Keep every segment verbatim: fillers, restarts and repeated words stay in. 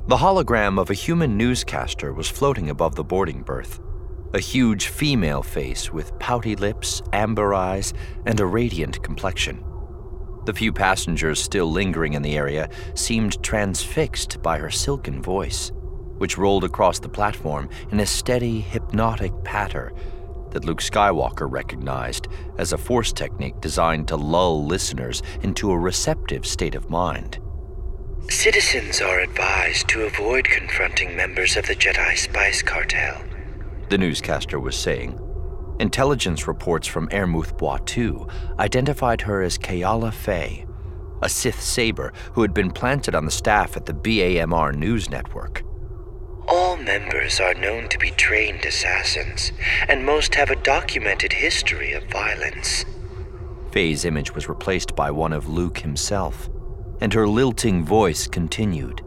The hologram of a human newscaster was floating above the boarding berth, a huge female face with pouty lips, amber eyes, and a radiant complexion. The few passengers still lingering in the area seemed transfixed by her silken voice, which rolled across the platform in a steady, hypnotic patter that Luke Skywalker recognized as a force technique designed to lull listeners into a receptive state of mind. Citizens are advised to avoid confronting members of the Jedi Spice Cartel, the newscaster was saying. Intelligence reports from Ermuth Boitou identified her as Kayala Fey, a Sith Saber who had been planted on the staff at the B A M R News Network. All members are known to be trained assassins, and most have a documented history of violence. Fey's image was replaced by one of Luke himself, and her lilting voice continued.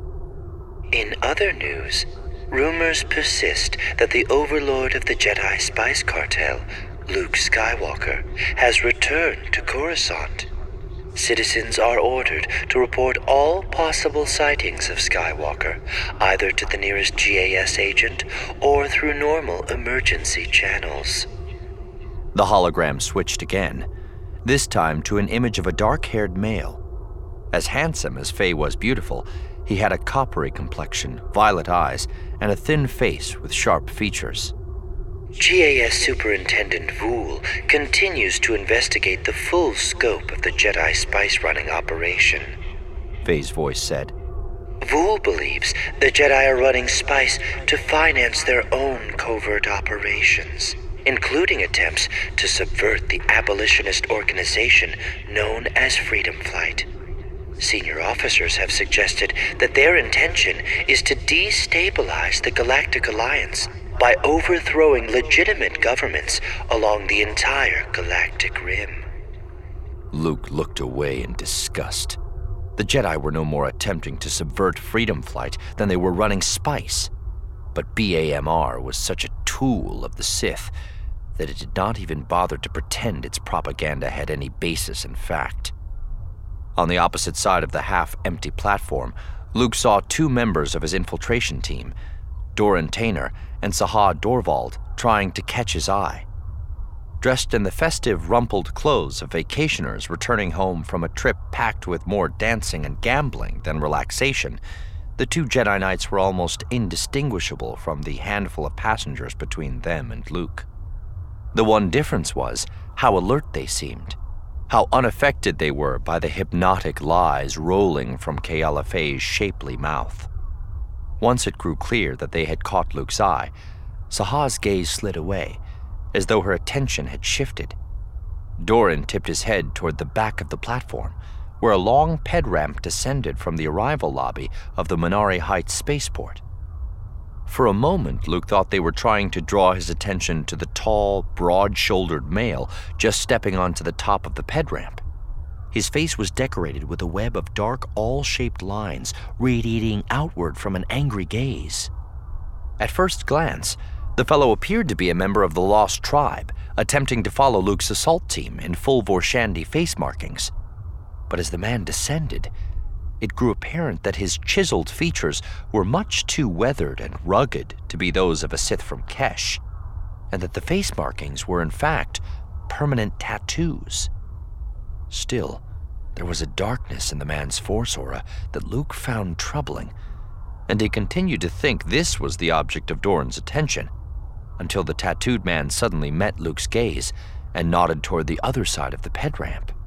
In other news, rumors persist that the overlord of the Jedi Spice Cartel, Luke Skywalker, has returned to Coruscant. Citizens are ordered to report all possible sightings of Skywalker, either to the nearest G A S agent or through normal emergency channels. The hologram switched again, this time to an image of a dark-haired male. As handsome as Fey was beautiful, he had a coppery complexion, violet eyes, and a thin face with sharp features. G A S Superintendent Vool continues to investigate the full scope of the Jedi spice-running operation, Fey's voice said. Vool believes the Jedi are running spice to finance their own covert operations, including attempts to subvert the abolitionist organization known as Freedom Flight. Senior officers have suggested that their intention is to destabilize the Galactic Alliance by overthrowing legitimate governments along the entire galactic rim. Luke looked away in disgust. The Jedi were no more attempting to subvert Freedom Flight than they were running spice. But B A M R was such a tool of the Sith that it did not even bother to pretend its propaganda had any basis in fact. On the opposite side of the half-empty platform, Luke saw two members of his infiltration team, Doran Tainer and Saha Dorvald, trying to catch his eye. Dressed in the festive, rumpled clothes of vacationers returning home from a trip packed with more dancing and gambling than relaxation, the two Jedi Knights were almost indistinguishable from the handful of passengers between them and Luke. The one difference was how alert they seemed, how unaffected they were by the hypnotic lies rolling from Kayala Fey's shapely mouth. Once it grew clear that they had caught Luke's eye, Saha's gaze slid away, as though her attention had shifted. Doran tipped his head toward the back of the platform, where a long ped ramp descended from the arrival lobby of the Minari Heights spaceport. For a moment, Luke thought they were trying to draw his attention to the tall, broad-shouldered male just stepping onto the top of the ped ramp. His face was decorated with a web of dark, all-shaped lines radiating outward from an angry gaze. At first glance, the fellow appeared to be a member of the Lost Tribe, attempting to follow Luke's assault team in full Vorshandi face markings. But as the man descended, it grew apparent that his chiseled features were much too weathered and rugged to be those of a Sith from Kesh, and that the face markings were in fact permanent tattoos. Still, there was a darkness in the man's force aura that Luke found troubling, and he continued to think this was the object of Doran's attention, until the tattooed man suddenly met Luke's gaze and nodded toward the other side of the ped ramp.